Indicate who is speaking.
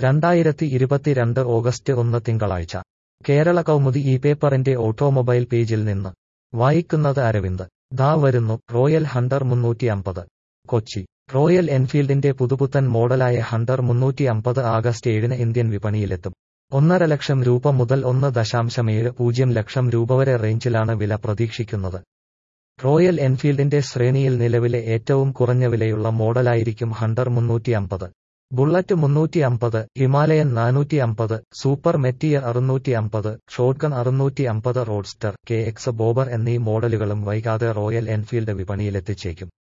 Speaker 1: 2022 August 1 തിങ്കളാഴ്ച കേരള കൗമുദി ഈ പേപ്പറിന്റെ ഓട്ടോമൊബൈൽ പേജിൽ നിന്ന് വായിക്കുന്നത് അരവിന്ദ്. ദാ വരുന്നു റോയൽ ഹണ്ടർ 350. കൊച്ചി. റോയൽ എൻഫീൽഡിന്റെ പുതുപുത്തൻ മോഡലായ ഹണ്ടർ 350 ആഗസ്റ്റ് 7 ഇന്ത്യൻ വിപണിയിലെത്തും. 1,50,000 ലക്ഷം രൂപ മുതൽ 1.70 ലക്ഷം രൂപ വരെ റേഞ്ചിലാണ് വില പ്രതീക്ഷിക്കുന്നത്. റോയൽ എൻഫീൽഡിന്റെ ശ്രേണിയിൽ നിലവിലെ ഏറ്റവും കുറഞ്ഞ വിലയുള്ള മോഡലായിരിക്കും Hunter 350. Bullet 350, Himalayan 450, Super Meteor 650, Shotgun 650, Roadster, KX Bobber എന്നീ മോഡലുകളും വൈകാതെ റോയൽ എൻഫീൽഡ് വിപണിയിലെത്തിച്ചേക്കും.